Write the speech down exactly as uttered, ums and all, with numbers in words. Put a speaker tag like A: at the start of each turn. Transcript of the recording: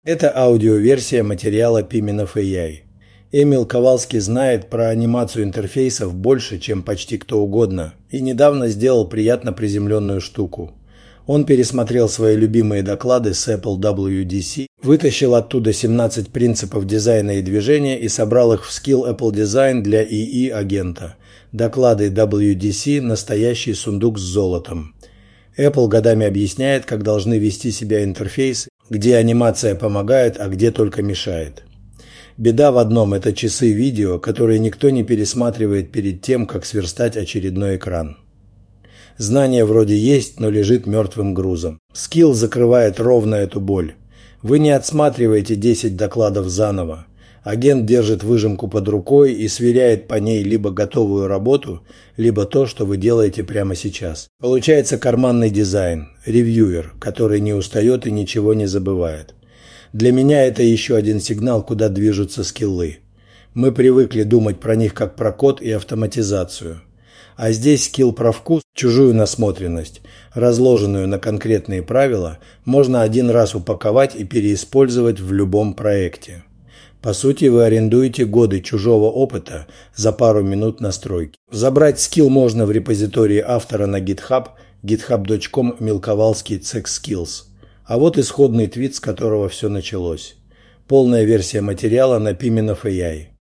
A: Это аудиоверсия материала Pimenov эй ай. Эмил Ковалский знает про анимацию интерфейсов больше, чем почти кто угодно, и недавно сделал приятно приземленную штуку. Он пересмотрел свои любимые доклады с Apple дабл ю ди си, вытащил оттуда семнадцать принципов дизайна и движения и собрал их в Skill Apple Design для и и-агента. Доклады дабл ю ди си – настоящий сундук с золотом. Apple годами объясняет, как должны вести себя интерфейсы, где анимация помогает, а где только мешает. Беда в одном – это часы видео, которые никто не пересматривает перед тем, как сверстать очередной экран. Знание вроде есть, но лежит мертвым грузом. Skill закрывает ровно эту боль. Вы не отсматриваете десять докладов заново. Агент держит выжимку под рукой и сверяет по ней либо готовую работу, либо то, что вы делаете прямо сейчас. Получается карманный дизайн, ревьюер, который не устает и ничего не забывает. Для меня это еще один сигнал, куда движутся скиллы. Мы привыкли думать про них как про код и автоматизацию. А здесь скилл про вкус, чужую насмотренность, разложенную на конкретные правила, можно один раз упаковать и переиспользовать в любом проекте. По сути, вы арендуете годы чужого опыта за пару минут настройки. Забрать скилл можно в репозитории автора на GitHub, github точка com Милковалский Cek Skills. А вот исходный твит, с которого все началось. Полная версия материала на Pimenov эй ай.